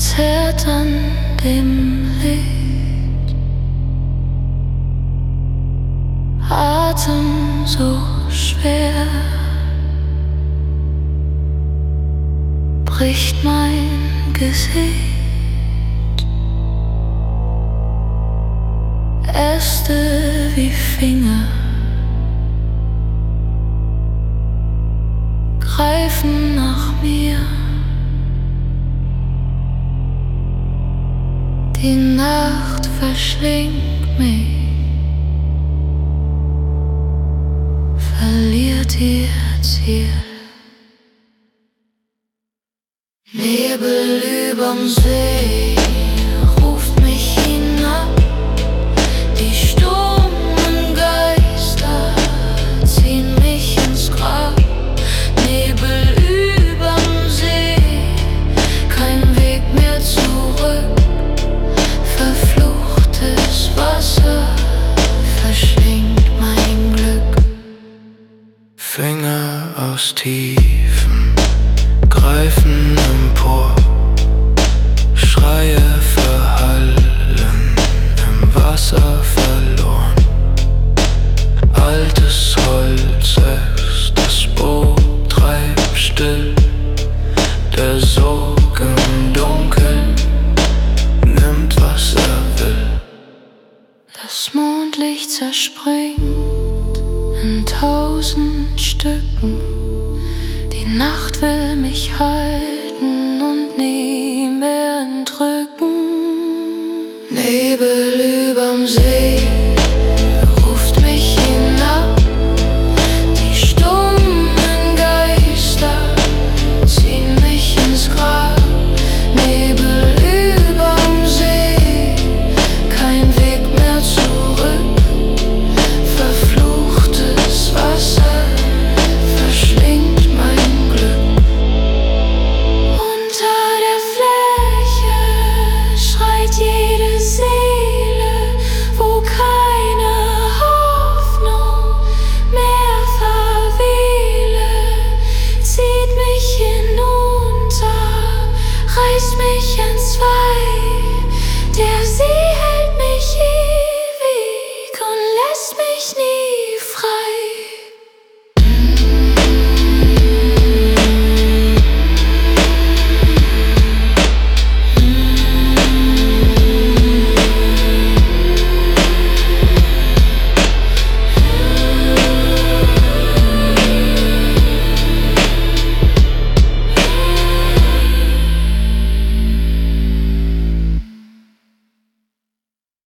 zerrt an dem Licht, Atem so schwer, bricht mein Gesicht. Äste wie Finger greifen nach mir. Die Nacht verschlingt mich, verliert ihr Ziel. Nebel überm See ruft mich hinab. Die stummen Geister ziehen mich ins Grab. Nebel überm See, kein Weg mehr zurück. Verfluchtes Wasser verschlingt mein Glück. Finger aus Tiefen greifen empor, Schreie verhallen, im Wasser verloren. Altes Holz ist, das Boot treibt still. Der Sog im Dunkeln nimmt, was er will. Das Mondlicht zerspringt in 1000 Stücken. Die Nacht will mich halten und nie mehr entrücken. Nebel überm See ruft mich hinab. Die stummen Geister ziehen mich ins Grab. Nebel überm See, kein Weg mehr zurück. Verfluchtes Wasser verschlingt mein Glück. Unter der Fläche schreit jede Seele, wo keine Hoffnung mehr verwehle. Zieht mich hinunter, reißt mich entzwei, der See hält